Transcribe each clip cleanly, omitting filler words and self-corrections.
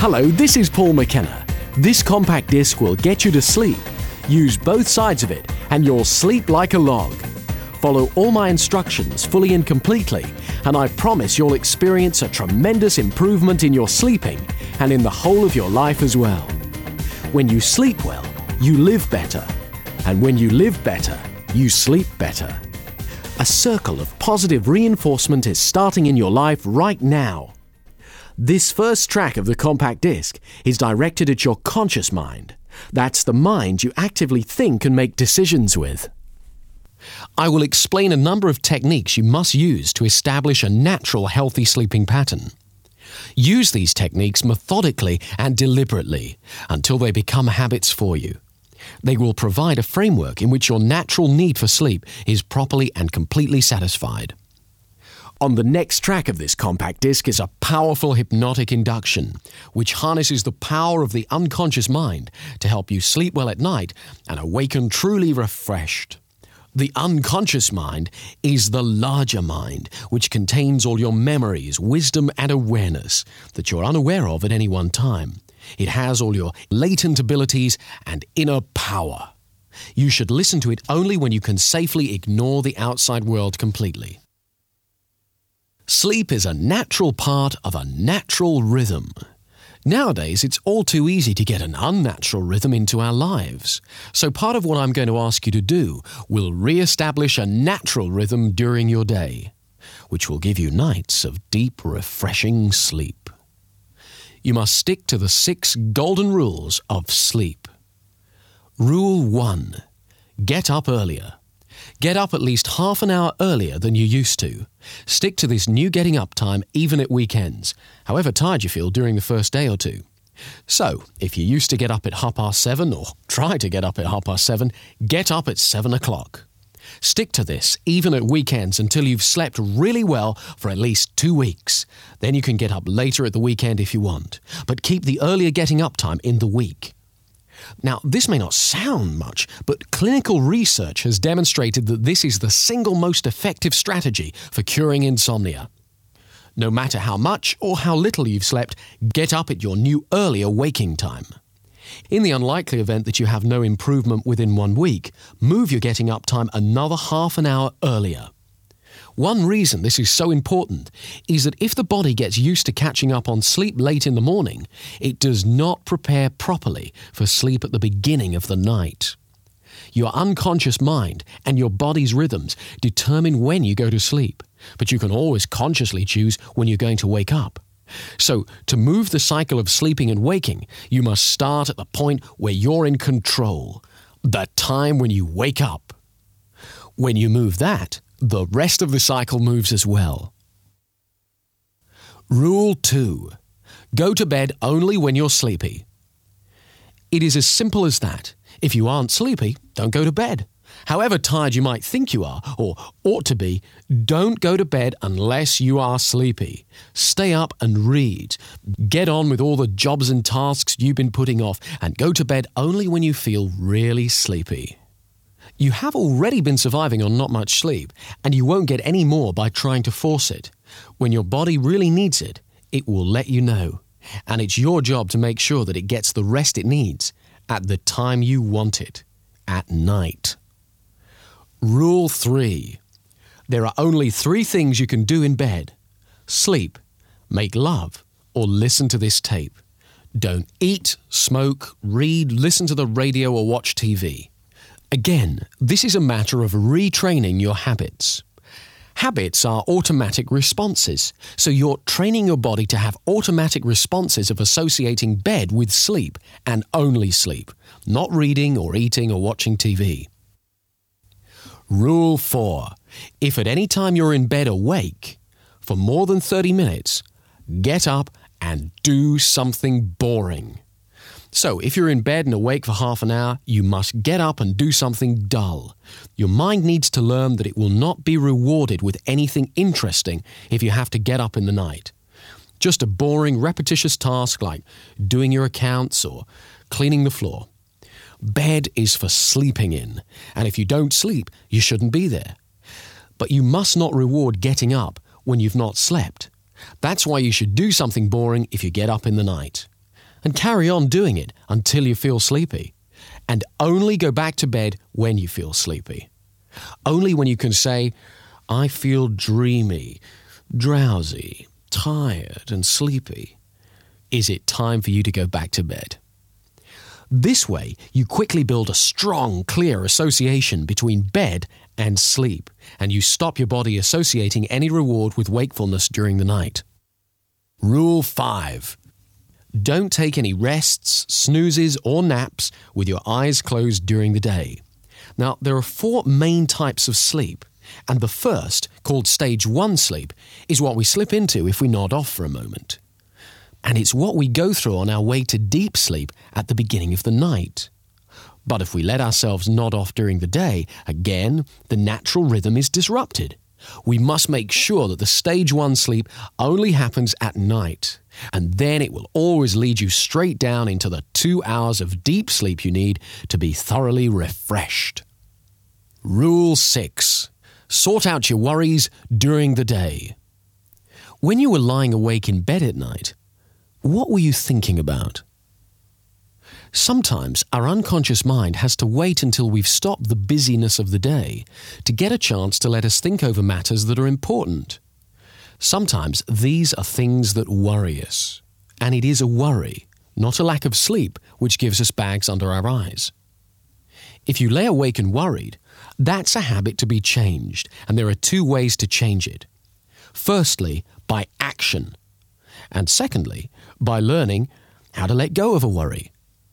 Hello, this is Paul McKenna. This compact disc will get you to sleep. Use both sides of it and you'll sleep like a log. Follow all my instructions fully and completely, and I promise you'll experience a tremendous improvement in your sleeping and in the whole of your life as well. When you sleep well, you live better. And when you live better, you sleep better. A circle of positive reinforcement is starting in your life right now. This first track of the compact disc is directed at your conscious mind. That's the mind you actively think and make decisions with. I will explain a number of techniques you must use to establish a natural, healthy sleeping pattern. Use these techniques methodically and deliberately until they become habits for you. They will provide a framework in which your natural need for sleep is properly and completely satisfied. On the next track of this compact disc is a powerful hypnotic induction, which harnesses the power of the unconscious mind to help you sleep well at night and awaken truly refreshed. The unconscious mind is the larger mind, which contains all your memories, wisdom, and awareness that you're unaware of at any one time. It has all your latent abilities and inner power. You should listen to it only when you can safely ignore the outside world completely. Sleep is a natural part of a natural rhythm. Nowadays, it's all too easy to get an unnatural rhythm into our lives. So part of what I'm going to ask you to do will re-establish a natural rhythm during your day, which will give you nights of deep, refreshing sleep. You must stick to the 6 golden rules of sleep. Rule 1. Get up earlier. Get up at least half an hour earlier than you used to. Stick to this new getting up time even at weekends, however tired you feel during the first day or two. So, if you used to get up at 7:30 or try to get up at 7:30, get up at 7 o'clock. Stick to this even at weekends until you've slept really well for at least 2 weeks. Then you can get up later at the weekend if you want, but keep the earlier getting up time in the week. Now, this may not sound much, but clinical research has demonstrated that this is the single most effective strategy for curing insomnia. No matter how much or how little you've slept, get up at your new earlier waking time. In the unlikely event that you have no improvement within 1 week, move your getting up time another half an hour earlier. One reason this is so important is that if the body gets used to catching up on sleep late in the morning, it does not prepare properly for sleep at the beginning of the night. Your unconscious mind and your body's rhythms determine when you go to sleep, but you can always consciously choose when you're going to wake up. So, to move the cycle of sleeping and waking, you must start at the point where you're in control, the time when you wake up. When you move that, the rest of the cycle moves as well. Rule 2. Go to bed only when you're sleepy. It is as simple as that. If you aren't sleepy, don't go to bed. However tired you might think you are, or ought to be, don't go to bed unless you are sleepy. Stay up and read. Get on with all the jobs and tasks you've been putting off, and go to bed only when you feel really sleepy. You have already been surviving on not much sleep, and you won't get any more by trying to force it. When your body really needs it, it will let you know. And it's your job to make sure that it gets the rest it needs at the time you want it, at night. Rule 3. There are only 3 things you can do in bed: sleep, make love, or listen to this tape. Don't eat, smoke, read, listen to the radio, or watch TV. Again, this is a matter of retraining your habits. Habits are automatic responses, so you're training your body to have automatic responses of associating bed with sleep and only sleep, not reading or eating or watching TV. Rule 4. If at any time you're in bed awake for more than 30 minutes, get up and do something boring. So, if you're in bed and awake for half an hour, you must get up and do something dull. Your mind needs to learn that it will not be rewarded with anything interesting if you have to get up in the night. Just a boring, repetitious task like doing your accounts or cleaning the floor. Bed is for sleeping in, and if you don't sleep, you shouldn't be there. But you must not reward getting up when you've not slept. That's why you should do something boring if you get up in the night. and carry on doing it until you feel sleepy. And only go back to bed when you feel sleepy. Only when you can say, I feel dreamy, drowsy, tired and sleepy, is it time for you to go back to bed. This way, you quickly build a strong, clear association between bed and sleep, and you stop your body associating any reward with wakefulness during the night. Rule 5. Don't take any rests, snoozes, or naps with your eyes closed during the day. Now, there are 4 main types of sleep, and the first, called stage 1 sleep, is what we slip into if we nod off for a moment. And it's what we go through on our way to deep sleep at the beginning of the night. But if we let ourselves nod off during the day, again, the natural rhythm is disrupted. We must make sure that the stage 1 sleep only happens at night, and then it will always lead you straight down into the 2 hours of deep sleep you need to be thoroughly refreshed. Rule 6. Sort out your worries during the day. When you were lying awake in bed at night, what were you thinking about? Sometimes our unconscious mind has to wait until we've stopped the busyness of the day to get a chance to let us think over matters that are important. Sometimes these are things that worry us, and it is a worry, not a lack of sleep, which gives us bags under our eyes. If you lay awake and worried, that's a habit to be changed, and there are 2 ways to change it. Firstly, by action, and secondly, by learning how to let go of a worry.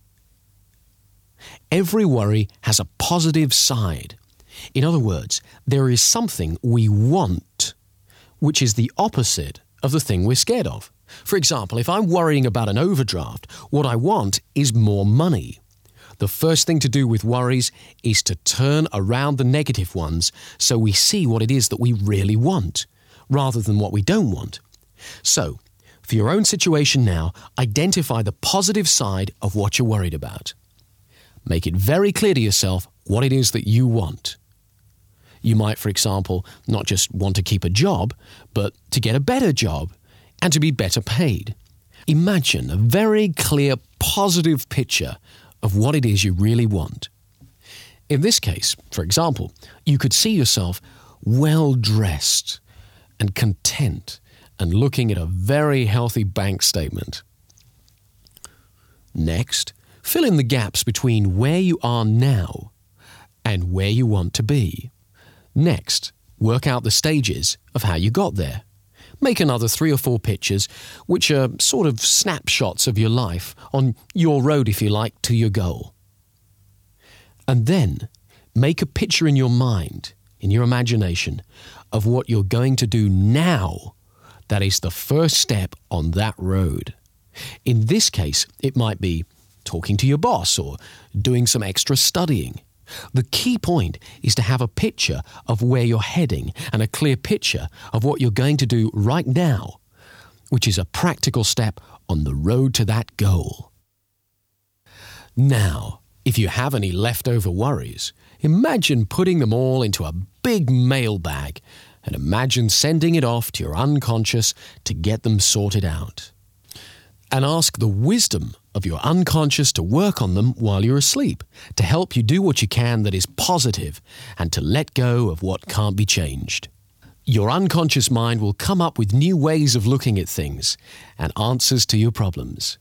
Every worry has a positive side. In other words, there is something we want, which is the opposite of the thing we're scared of. For example, if I'm worrying about an overdraft, what I want is more money. The first thing to do with worries is to turn around the negative ones so we see what it is that we really want, rather than what we don't want. So, for your own situation now, identify the positive side of what you're worried about. Make it very clear to yourself what it is that you want. You might, for example, not just want to keep a job, but to get a better job and to be better paid. Imagine a very clear, positive picture of what it is you really want. In this case, for example, you could see yourself well-dressed and content and looking at a very healthy bank statement. Next, fill in the gaps between where you are now and where you want to be. Next, work out the stages of how you got there. Make another 3 or 4 pictures, which are sort of snapshots of your life on your road, if you like, to your goal. And then, make a picture in your mind, in your imagination, of what you're going to do now. That is the first step on that road. In this case, it might be talking to your boss or doing some extra studying. The key point is to have a picture of where you're heading and a clear picture of what you're going to do right now, which is a practical step on the road to that goal. Now, if you have any leftover worries, imagine putting them all into a big mailbag and imagine sending it off to your unconscious to get them sorted out. And ask the wisdom of your unconscious to work on them while you're asleep, to help you do what you can that is positive and to let go of what can't be changed. Your unconscious mind will come up with new ways of looking at things and answers to your problems.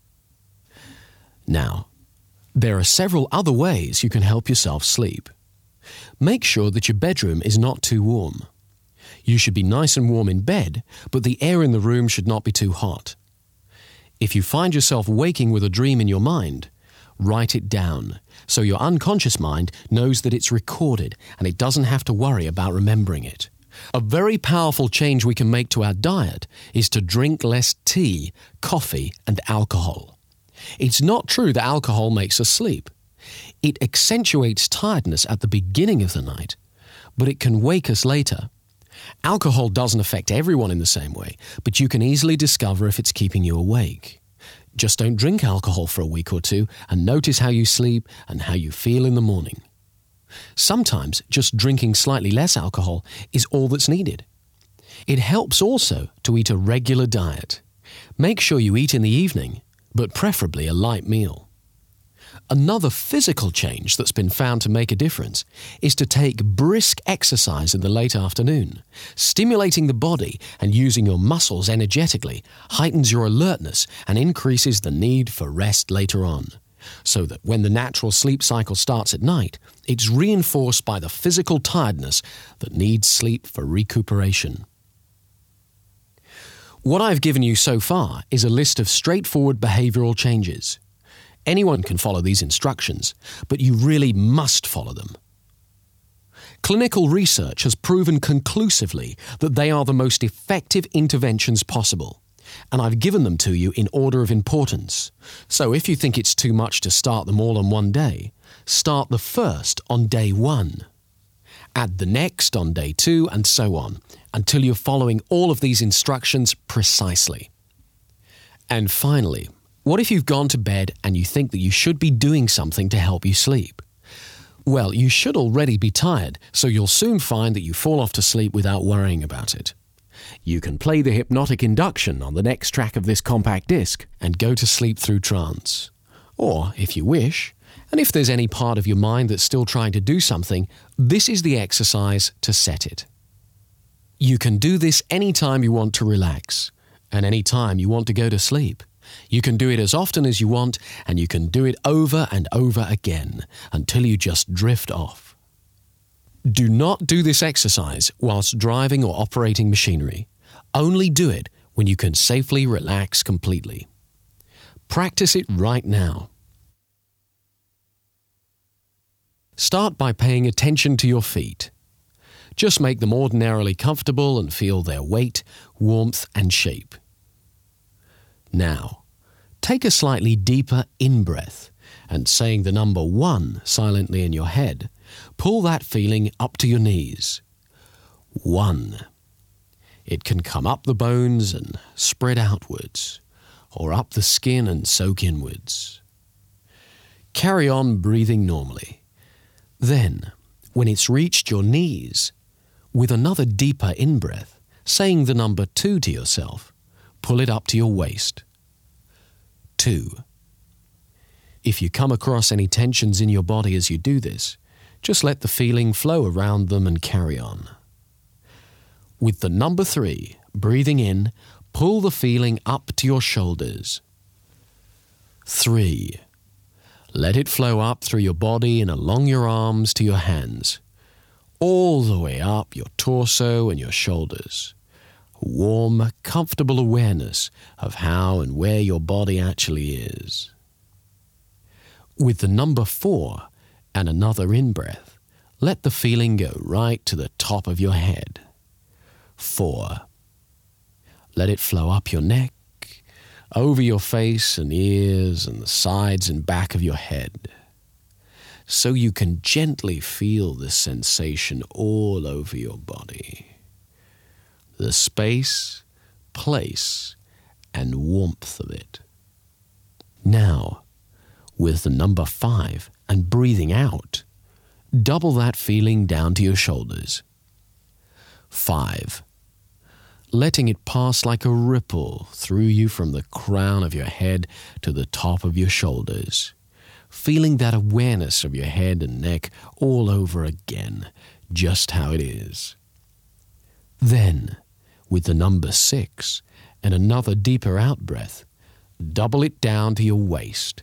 Now, there are several other ways you can help yourself sleep. Make sure that your bedroom is not too warm. You should be nice and warm in bed, but the air in the room should not be too hot. If you find yourself waking with a dream in your mind, write it down so your unconscious mind knows that it's recorded and it doesn't have to worry about remembering it. A very powerful change we can make to our diet is to drink less tea, coffee, and alcohol. It's not true that alcohol makes us sleep. It accentuates tiredness at the beginning of the night, but it can wake us later. Alcohol doesn't affect everyone in the same way, but you can easily discover if it's keeping you awake. Just don't drink alcohol for a week or 2 and notice how you sleep and how you feel in the morning. Sometimes just drinking slightly less alcohol is all that's needed. It helps also to eat a regular diet. Make sure you eat in the evening, but preferably a light meal. Another physical change that's been found to make a difference is to take brisk exercise in the late afternoon. Stimulating the body and using your muscles energetically heightens your alertness and increases the need for rest later on, so that when the natural sleep cycle starts at night, it's reinforced by the physical tiredness that needs sleep for recuperation. What I've given you so far is a list of straightforward behavioral changes. Anyone can follow these instructions, but you really must follow them. Clinical research has proven conclusively that they are the most effective interventions possible, and I've given them to you in order of importance. So if you think it's too much to start them all on one day, start the first on day 1. Add the next on day 2, and so on, until you're following all of these instructions precisely. And finally, what if you've gone to bed and you think that you should be doing something to help you sleep? Well, you should already be tired, so you'll soon find that you fall off to sleep without worrying about it. You can play the hypnotic induction on the next track of this compact disc and go to sleep through trance. Or, if you wish, and if there's any part of your mind that's still trying to do something, this is the exercise to set it. You can do this any time you want to relax, and any time you want to go to sleep. You can do it as often as you want, and you can do it over and over again until you just drift off. Do not do this exercise whilst driving or operating machinery. Only do it when you can safely relax completely. Practice it right now. Start by paying attention to your feet. Just make them ordinarily comfortable and feel their weight, warmth, and shape. Now, take a slightly deeper in-breath and saying the number 1 silently in your head, pull that feeling up to your knees. 1. It can come up the bones and spread outwards, or up the skin and soak inwards. Carry on breathing normally. Then, when it's reached your knees, with another deeper in-breath, saying the number 2 to yourself, pull it up to your waist. 2. If you come across any tensions in your body as you do this, just let the feeling flow around them and carry on. With the number 3, breathing in, pull the feeling up to your shoulders. 3. Let it flow up through your body and along your arms to your hands, all the way up your torso and your shoulders. A warm, comfortable awareness of how and where your body actually is. With the number 4 and another in-breath, let the feeling go right to the top of your head. 4. Let it flow up your neck, over your face and ears and the sides and back of your head, so you can gently feel the sensation all over your body. The space, place, and warmth of it. Now, with the number 5 and breathing out, double that feeling down to your shoulders. 5. Letting it pass like a ripple through you from the crown of your head to the top of your shoulders. Feeling that awareness of your head and neck all over again, just how it is. Then, with the number 6 and another deeper out-breath, double it down to your waist.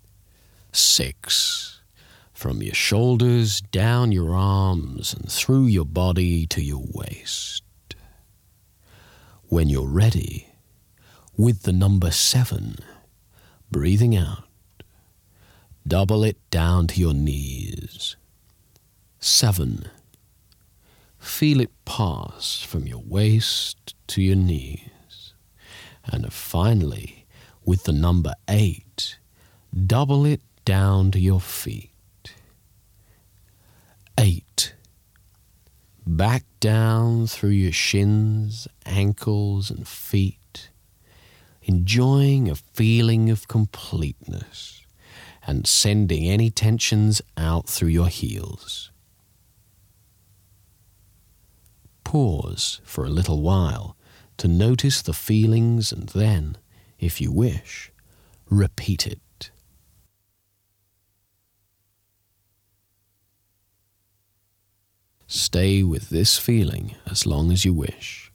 6. From your shoulders, down your arms, and through your body to your waist. When you're ready, with the number 7, breathing out, double it down to your knees. 7. Feel it pass from your waist to your knees. And finally, with the number 8, double it down to your feet. 8. Back down through your shins, ankles, and feet, enjoying a feeling of completeness and sending any tensions out through your heels. Pause for a little while to notice the feelings and then, if you wish, repeat it. Stay with this feeling as long as you wish.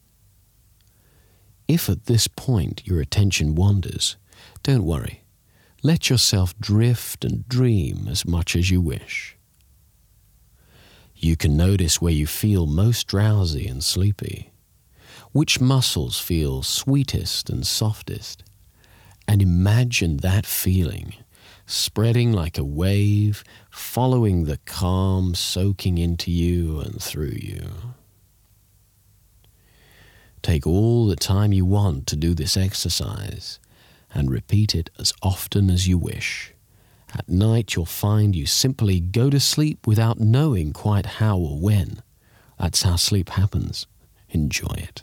If at this point your attention wanders, don't worry. Let yourself drift and dream as much as you wish. You can notice where you feel most drowsy and sleepy, which muscles feel sweetest and softest, and imagine that feeling spreading like a wave, following the calm soaking into you and through you. Take all the time you want to do this exercise and repeat it as often as you wish. At night you'll find you simply go to sleep without knowing quite how or when. That's how sleep happens. Enjoy it.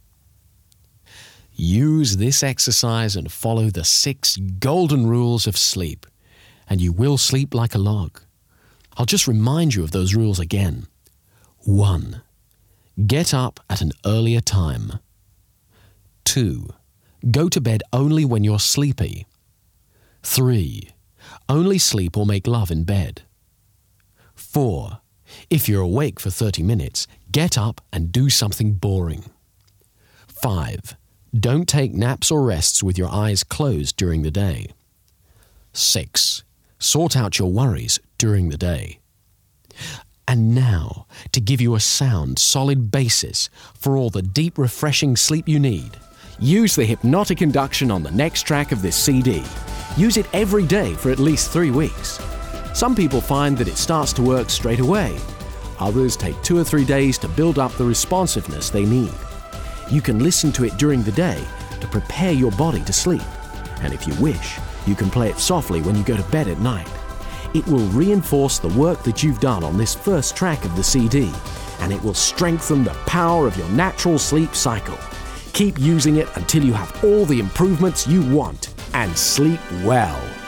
Use this exercise and follow the 6 golden rules of sleep, and you will sleep like a log. I'll just remind you of those rules again. 1. Get up at an earlier time. 2. Go to bed only when you're sleepy. 3. Only sleep or make love in bed. 4. If you're awake for 30 minutes, get up and do something boring. 5. Don't take naps or rests with your eyes closed during the day. 6. Sort out your worries during the day. And now, to give you a sound, solid basis for all the deep, refreshing sleep you need, use the hypnotic induction on the next track of this CD. Use it every day for at least 3 weeks. Some people find that it starts to work straight away. Others take 2 or 3 days to build up the responsiveness they need. You can listen to it during the day to prepare your body to sleep. And if you wish, you can play it softly when you go to bed at night. It will reinforce the work that you've done on this first track of the CD, and it will strengthen the power of your natural sleep cycle. Keep using it until you have all the improvements you want, and sleep well.